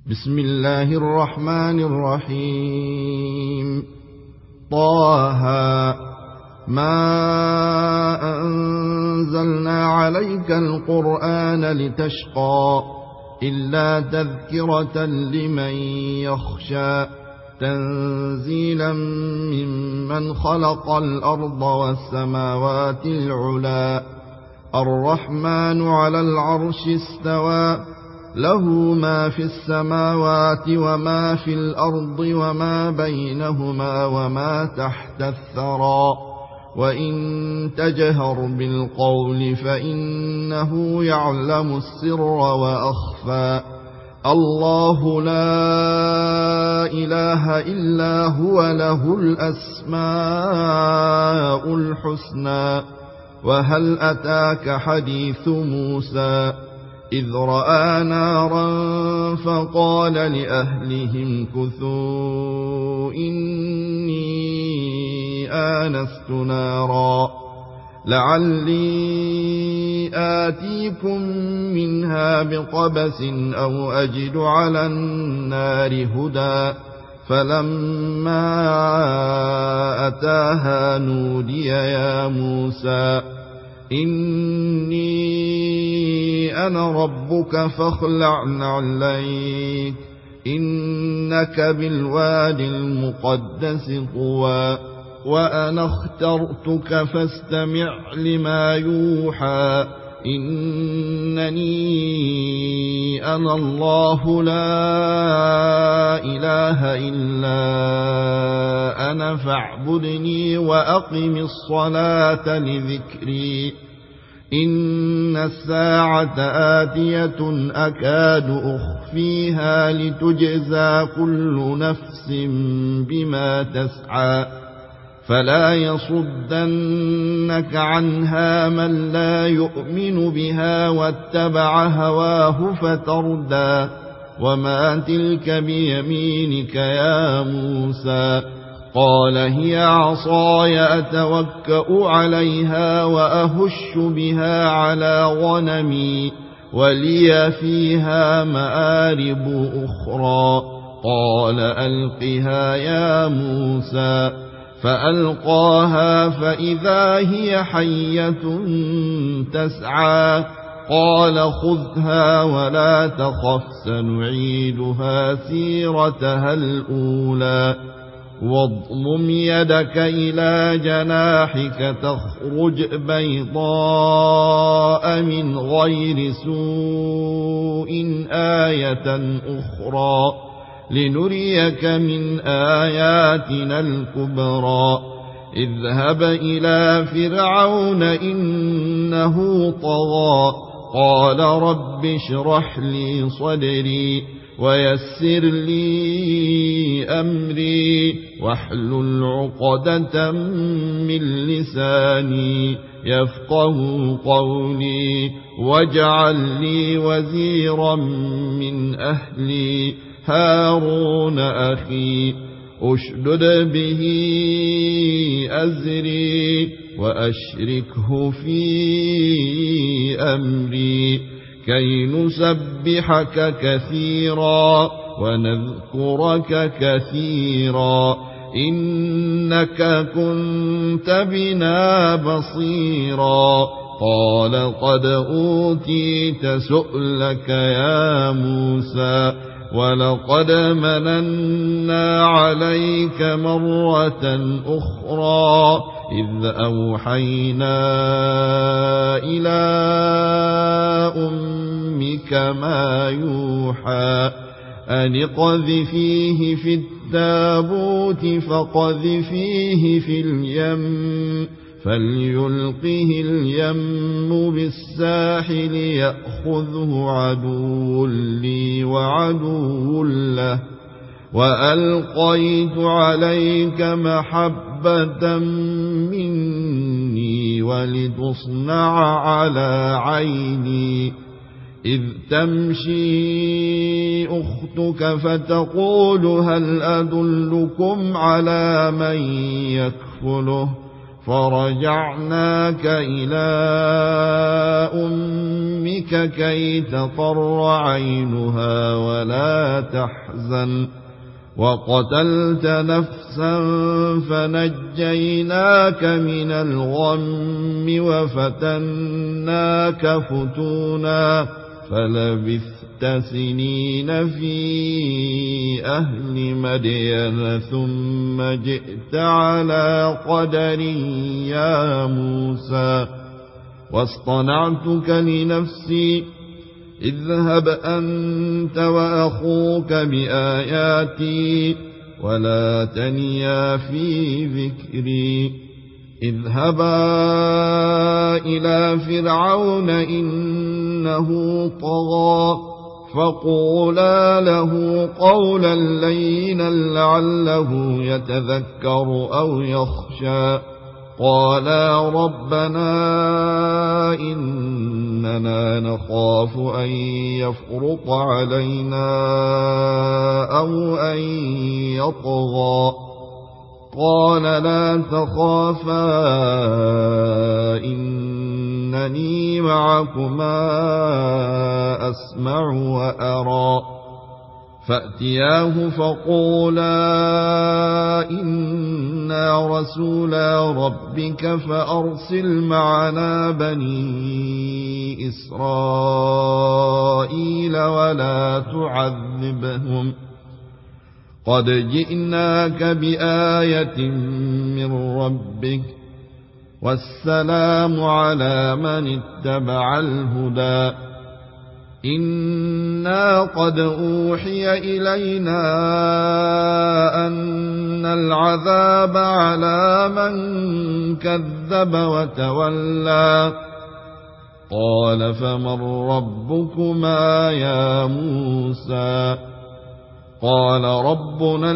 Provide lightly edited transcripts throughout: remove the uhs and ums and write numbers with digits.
بسم الله الرحمن الرحيم. طه ما أنزلنا عليك القرآن لتشقى إلا تذكرة لمن يخشى تنزيلا ممن خلق الأرض والسماوات العلى الرحمن على العرش استوى له ما في السماوات وما في الأرض وما بينهما وما تحت الثرى وإن تجهر بالقول فإنه يعلم السر وأخفى الله لا إله إلا هو له الأسماء الحسنى وهل أتاك حديث موسى إذ رأى نارا فقال لأهلهم كثوا إني آنست نارا لعلي آتيكم منها بقبس أو أجد على النار هدى فلما أتاها نودي يا موسى إني أنا ربك فاخلع نعليك إنك بالواد المقدس طوى وأنا اخترتك فاستمع لما يوحى إنني أنا الله لا إله إلا أنا فاعبدني وأقم الصلاة لذكري إن الساعة آتية أكاد أخفيها لتجزى كل نفس بما تسعى فلا يصدنك عنها من لا يؤمن بها واتبع هواه فتردى وما تلك بيمينك يا موسى قال هي عصاي أتوكأ عليها وأهش بها على غنمي ولي فيها مآرب أخرى قال ألقها يا موسى فألقاها فإذا هي حية تسعى قال خذها ولا تخف سنعيدها سيرتها الأولى واضمم يدك إلى جناحك تخرج بيضاء من غير سوء آية أخرى لنريك من آياتنا الكبرى اذهب إلى فرعون إنه طغى قال رب اشرح لي صدري ويسر لي أمري واحلل عقدة من لساني يفقه قولي واجعل لي وزيرا من أهلي هارون أخي أشدد به أزري وأشركه في أمري كي نسبحك كثيرا ونذكرك كثيرا إنك كنت بنا بصيرا قال قد أوتيت سؤلك يا موسى ولقد مننا عليك مرة أخرى إذ أوحينا إلى أمك ما يوحى أن اقذفيه في التابوت فقذفيه في اليم فليلقه اليم بالساحل يأخذه عدو لي وعدو له وألقيت عليك محبة مني ولتصنع على عيني إذ تمشي أختك فتقول هل أدلكم على من يكفله فرجعناك إلى أمك كي تقر عينها ولا تحزن وقتلت نفسا فنجيناك من الغم وفتناك فتونا فلبثت سنين في أهل مدين ثم جئت على قدر يا موسى واصطنعتك لنفسي اذهب أنت وأخوك بآياتي ولا تنيا في ذكري اذهبا إلى فرعون إنه طغى فقولا له قولا لينا لعله يتذكر أو يخشى قالا ربنا إننا نخاف أن يفرط علينا أو أن يطغى قال لا تخافا إنني معكما أسمع وأرى فأتياه فقولا إنا رسولا ربك فأرسل معنا بني إسرائيل ولا تعذبهم قد جئناك بآية من ربك والسلام على من اتبع الهدى إنا قد أوحي إلينا أن العذاب على من كذب وتولى قال فمن ربكما يا موسى قال ربنا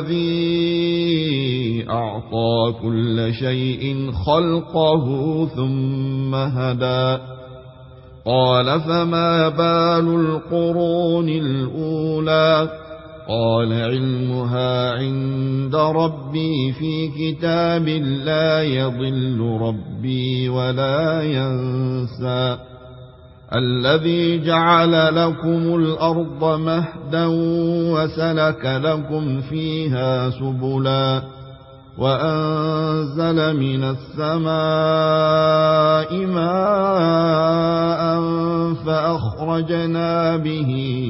الذي أعطى كل شيء خلقه ثم هدى قال فما بال القرون الأولى قال علمها عند ربي في كتاب لا يضل ربي ولا ينسى الذي جعل لكم الأرض مهدا وسلك لكم فيها سبلا وأنزل من السماء ماء فأخرجنا به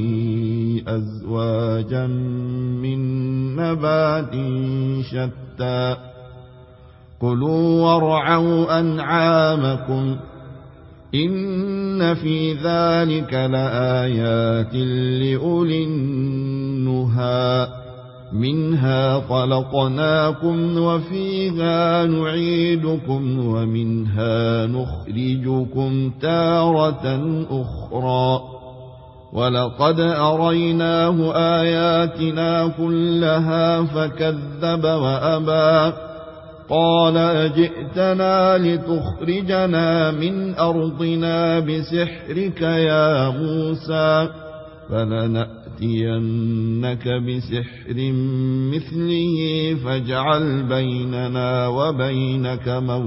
أزواجا من نبات شتى كلوا وارعوا أنعامكم إن في ذلك لآيات لأولي النهى منها خلقناكم وفيها نعيدكم ومنها نخرجكم تارة أخرى ولقد أريناه آياتنا كلها فكذب وأبى قال أجئتنا لتخرجنا من أرضنا بسحرك يا موسى فلنأتينك بسحر مثله فاجعل بيننا وبينك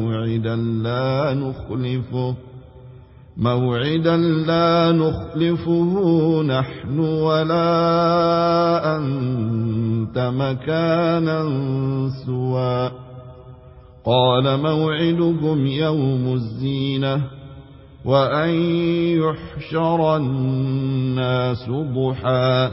موعدا لا نخلفه نحن ولا أنت مكانا سوى قال موعدكم يوم الزينة وأن يحشر الناس ضحى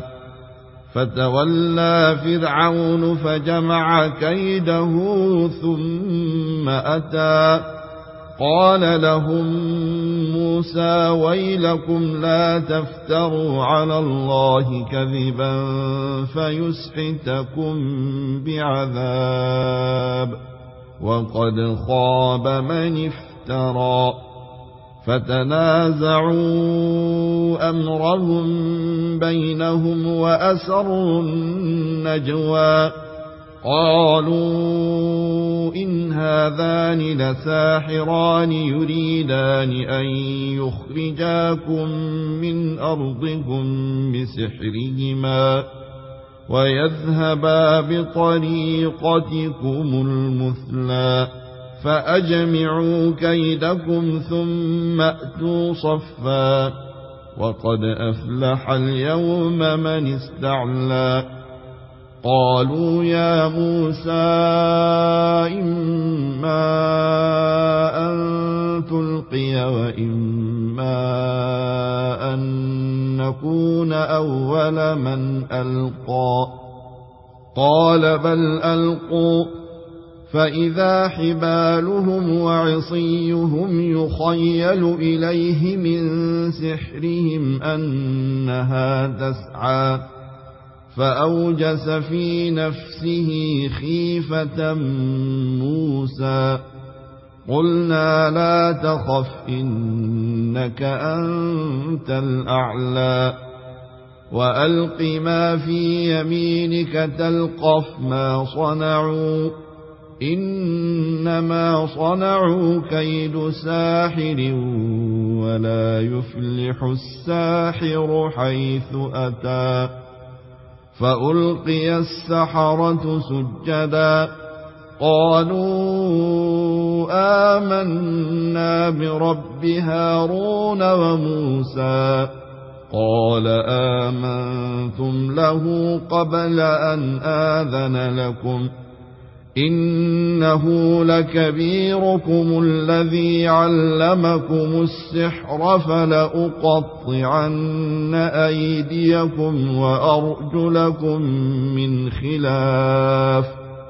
فتولى فرعون فجمع كيده ثم أتى قال لهم موسى ويلكم لا تفتروا على الله كذبا فيسحتكم بعذاب وقد خاب من افترى فتنازعوا أمرهم بينهم وأسروا النجوى قالوا إن هذان لساحران يريدان أن يخرجاكم من أرضكم بسحرهما ويذهبا بطريقتكم المثلى فأجمعوا كيدكم ثم أتوا صفا وقد أفلح اليوم من استعلى قالوا يا موسى إما أن تلقي وإما أن نكون أول من ألقى قال بل ألقوا فإذا حبالهم وعصيهم يخيل إليه من سحرهم أنها تسعى فأوجس في نفسه خيفة موسى قلنا لا تخف إنك أنت الأعلى وألق ما في يمينك تلقف ما صنعوا إنما صنعوا كيد ساحر ولا يفلح الساحر حيث أتى فألقي السحرة سجدا قالوا آمنا برب هارون وموسى قال آمنتم له قبل أن آذن لكم إنه لكبيركم الذي علمكم السحر فلأقطعن أيديكم وأرجلكم من خلاف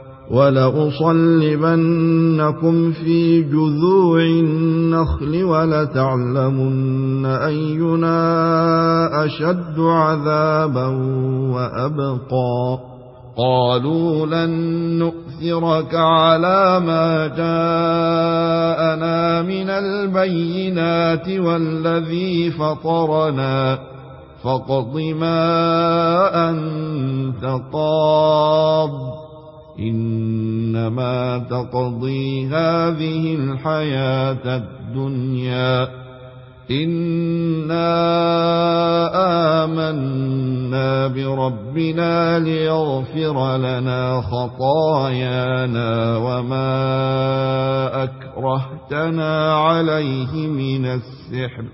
ولأصلبنكم في جذوع النخل ولتعلمن أينا أشد عذابا وأبقى قالوا لن نؤثرك على ما جاءنا من البينات والذي فطرنا فاقض ما أنت قاض إنما تقضي هذه الحياة الدنيا إنا آمنا بربنا ليغفر لنا خطايانا وما أكرهتنا عليه من السحر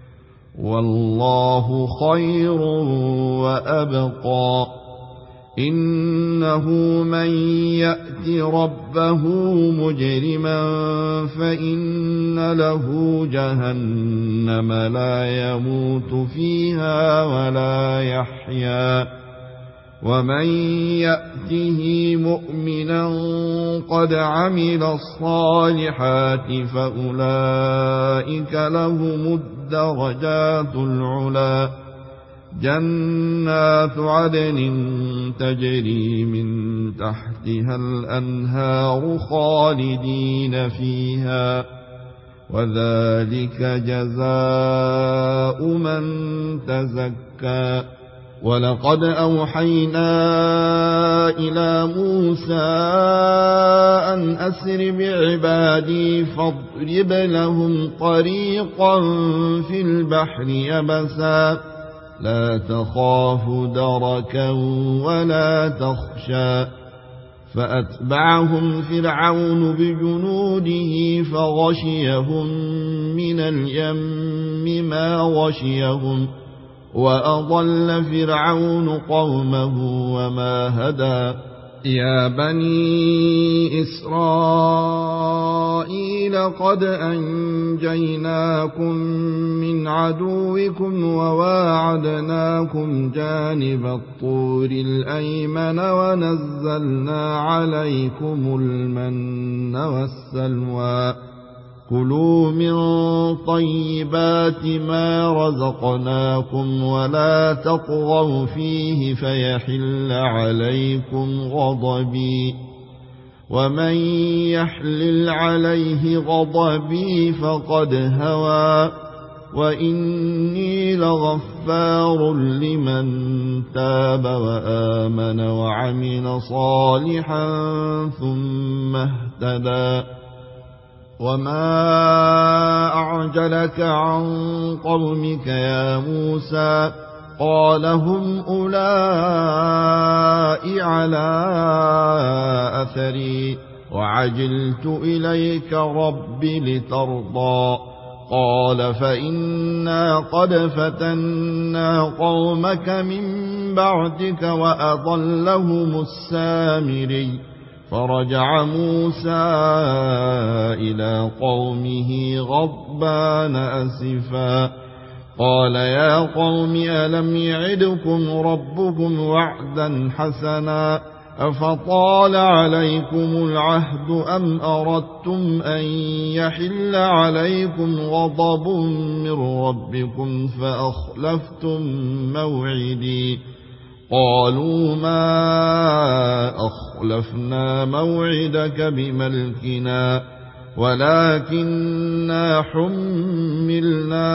والله خير وأبقى إنه من يأت ربه مجرما فإن له جهنم لا يموت فيها ولا يحيا ومن يأته مؤمنا قد عمل الصالحات فأولئك لهم الدرجات العلى جنات عدن تجري من تحتها الأنهار خالدين فيها وذلك جزاء من تزكى ولقد أوحينا إلى موسى أن أسر بعبادي فاضرب لهم طريقا في البحر يبسا لا تخاف دركا ولا تخشى فأتبعهم فرعون بجنوده فغشيهم من اليم ما غشيهم وأضل فرعون قومه وما هدى يا بني إسرائيل قد أنجيناكم من عدوكم وواعدناكم جانب الطور الأيمن ونزلنا عليكم المن والسلوى كلوا من طيبات ما رزقناكم ولا تطغوا فيه فيحل عليكم غضبي ومن يحلل عليه غضبي فقد هوى وإني لغفار لمن تاب وآمن وعمل صالحا ثم اهتدى وما أعجلك عن قومك يا موسى قال هم أولئك على أثري وعجلت إليك رب لترضى قال فإنا قد فتنا قومك من بعدك وأضلهم السامري فرجع موسى إلى قومه غضبان أسفا قال يا قوم ألم يعدكم ربكم وعدا حسنا أفطال عليكم العهد أم أردتم أن يحل عليكم غضب من ربكم فأخلفتم موعدي قالوا ما أخلفنا موعدك بملكنا ولكننا حملنا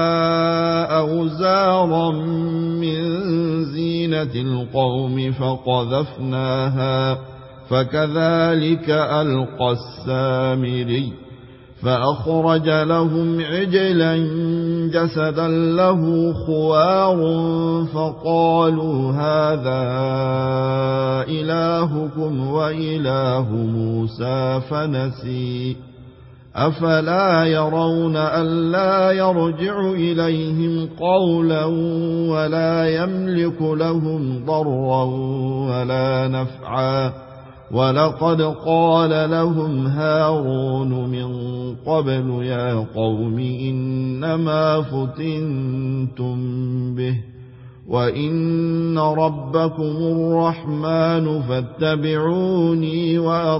أوزارا من زينة القوم فقذفناها فكذلك ألقى السامري فأخرج لهم عجلا جسدا له خوار فقالوا هذا إلهكم وإله موسى فنسي أفلا يرون ألا يرجع إليهم قولا ولا يملك لهم ضرا ولا نفعا ولقد قال لهم هارون من قبل يا قوم إنما فتنتم به وإن ربكم الرحمن فاتبعوني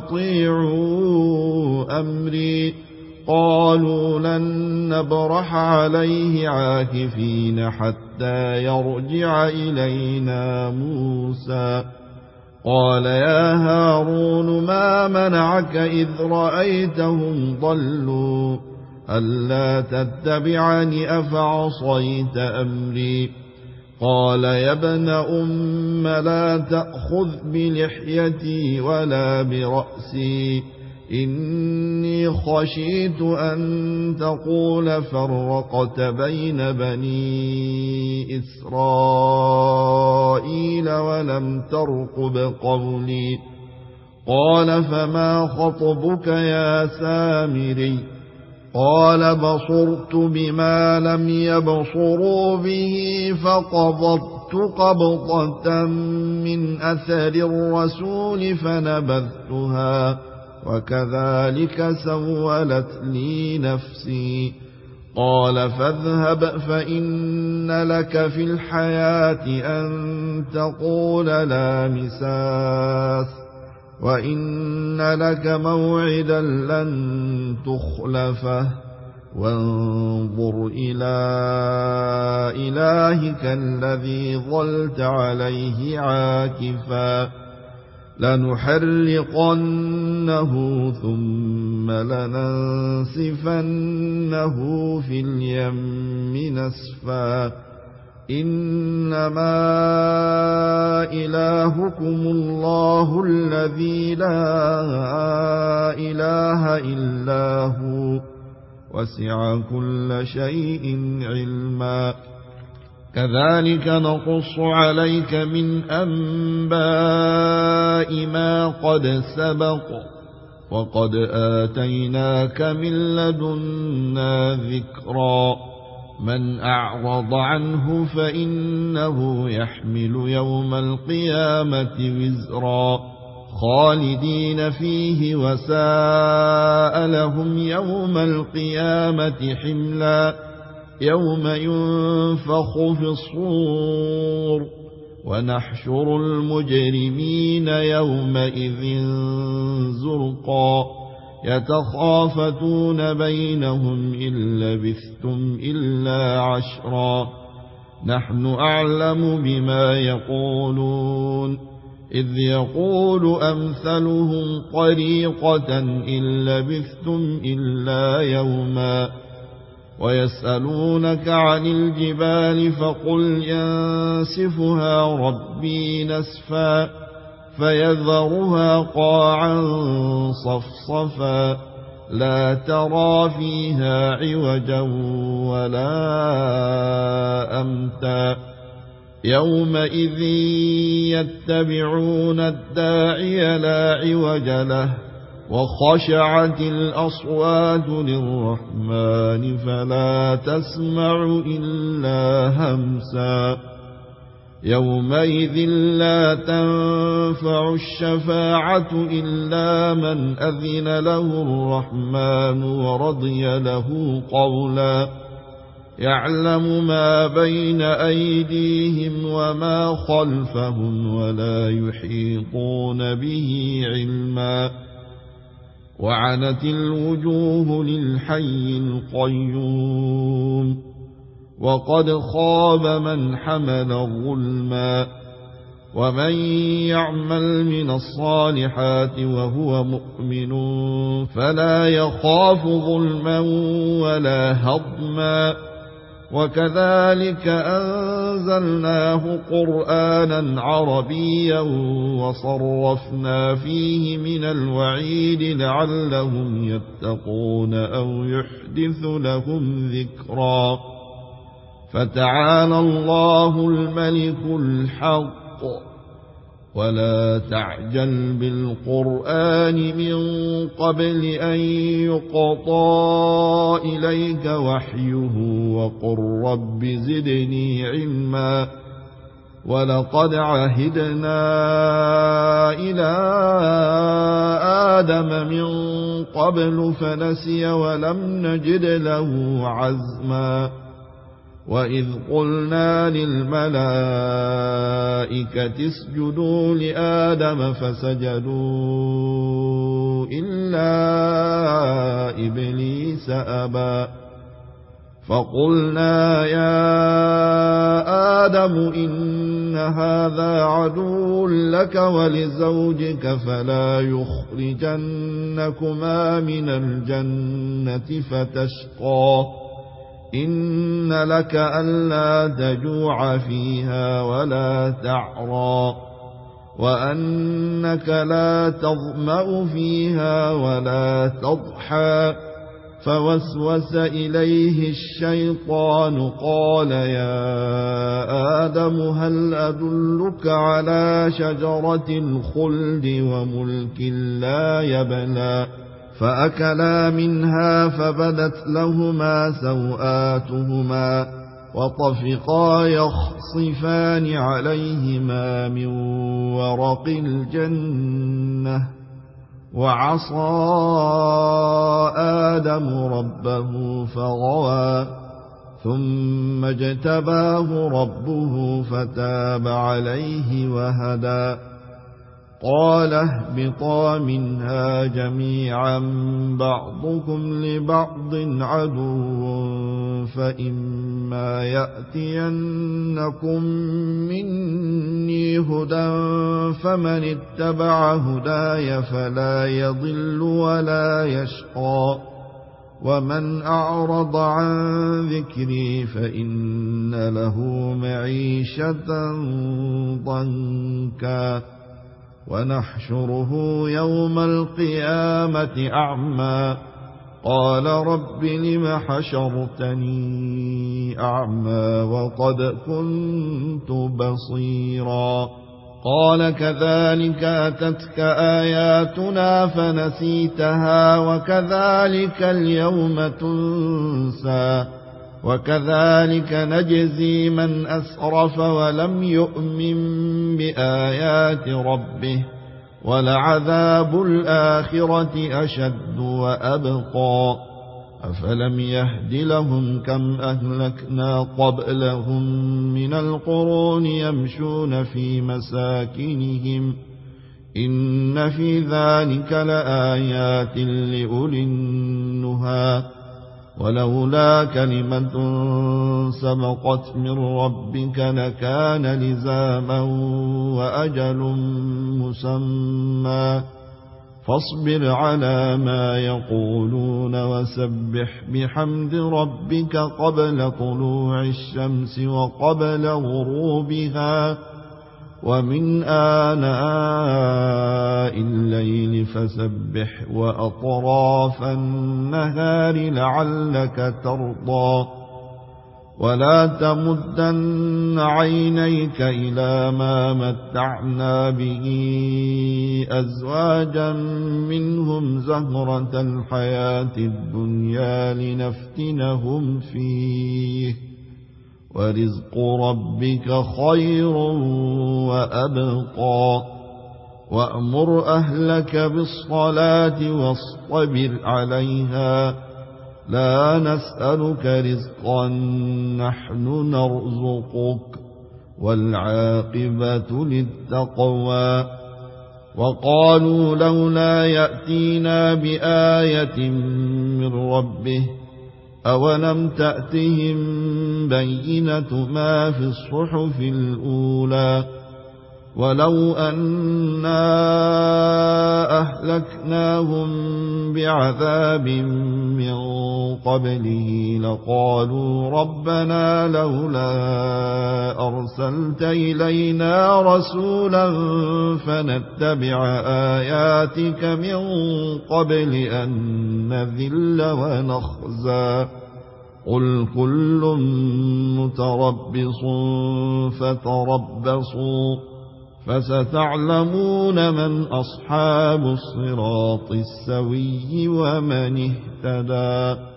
وأطيعوا أمري قالوا لن نبرح عليه عاكفين حتى يرجع إلينا موسى قال يا هارون ما منعك إذ رأيتهم ضلوا ألا تتبعني أفعصيت أمري قال يا ابن أم لا تأخذ بلحيتي ولا برأسي إني خشيت أن تقول فرقت بين بني إسرائيل ولم ترقب قولي قال فما خطبك يا سامري قال بصرت بما لم يبصروا به فقبضت قبضة من أثر الرسول فنبذتها وكذلك سولت لي نفسي قال فاذهب فإن لك في الحياة أن تقول لا مساس وإن لك موعدا لن تخلفه وانظر إلى إلهك الذي ظلت عليه عاكفا لنحرقنه ثم لننسفنه في اليم نسفا إنما إلهكم الله الذي لا إله إلا هو وسع كل شيء علما كذلك نقص عليك من أنباء ما قد سبق وقد آتيناك من لدنا ذكرا من أعرض عنه فإنه يحمل يوم القيامة وزرا خالدين فيه وساء لهم يوم القيامة حملا يوم ينفخ في الصور ونحشر المجرمين يومئذ زرقا يتخافتون بينهم إن لبثتم إلا عشرا نحن أعلم بما يقولون إذ يقول أمثلهم طريقة إن لبثتم إلا يوما ويسألونك عن الجبال فقل ينسفها ربي نسفا فيذرها قاعا صفصفا لا ترى فيها عوجا ولا أمتا يومئذ يتبعون الداعي لا عوج له وخشعت الأصوات للرحمن فلا تسمع إلا همسا يومئذ لا تنفع الشفاعة إلا من أذن له الرحمن ورضي له قولا يعلم ما بين أيديهم وما خلفهم ولا يحيطون به علما وعنت الوجوه للحي القيوم وقد خاب من حمل ظلما ومن يعمل من الصالحات وهو مؤمن فلا يخاف ظلما ولا هضما وكذلك أنزلناه قرآنا عربيا وصرفنا فيه من الوعيد لعلهم يتقون أو يحدث لهم ذكرا فتعالى الله الملك الحق ولا تعجل بالقرآن من قبل أن يقضى إليك وحيه وقل رب زدني علما ولقد عهدنا إلى آدم من قبل فنسي ولم نجد له عزما وإذ قلنا للملائكة اسجدوا لآدم فسجدوا إلا إبليس أبى فقلنا يا آدم إن هذا عدو لك ولزوجك فلا يخرجنكما من الجنة فتشقى إن لك ألا تجوع فيها ولا تعرى وأنك لا تظمأ فيها ولا تضحى فوسوس إليه الشيطان قال يا آدم هل أدلك على شجرة الخلد وملك لا يبلى فأكلا منها فبدت لهما سوآتهما وطفقا يخصفان عليهما من ورق الجنة وعصى آدم ربه فغوى ثم اجتباه ربه فتاب عليه وهدى قال اهبطا منها جميعا بعضكم لبعض عدو فإما يأتينكم مني هدى فمن اتبع هداي فلا يضل ولا يشقى ومن أعرض عن ذكري فإن له معيشة ضنكا ونحشره يوم القيامة أعمى قال رب لم حشرتني أعمى وقد كنت بصيرا قال كذلك أتتك آياتنا فنسيتها وكذلك اليوم تنسى وكذلك نجزي من أسرف ولم يؤمن بآيات ربه ولعذاب الآخرة أشد وأبقى أفلم يهد لهم كم أهلكنا قبلهم من القرون يمشون في مساكنهم إن في ذلك لآيات لأولي النهى ولولا كلمة سبقت من ربك لكان لزاما وأجل مسمى فاصبر على ما يقولون وسبح بحمد ربك قبل طلوع الشمس وقبل غروبها ومن آناء الليل فسبح وأطراف النهار لعلك ترضى ولا تمدن عينيك إلى ما متعنا به أزواجا منهم زهرة الحياة الدنيا لنفتنهم فيه ورزق ربك خير وأبقى وأمر أهلك بالصلاة واصطبر عليها لا نسألك رزقا نحن نرزقك والعاقبة للتقوى وقالوا لولا يأتينا بآية من ربه أولم تأتهم بينة ما في الصحف الأولى ولو أنا أهلكناهم بعذاب من قبله لقالوا ربنا لولا أرسلت إلينا رسولا فنتبع آياتك من قبل أن نذل ونخزى قل كل متربص فتربصوا فستعلمون من أصحاب الصراط السوي ومن اهتدى.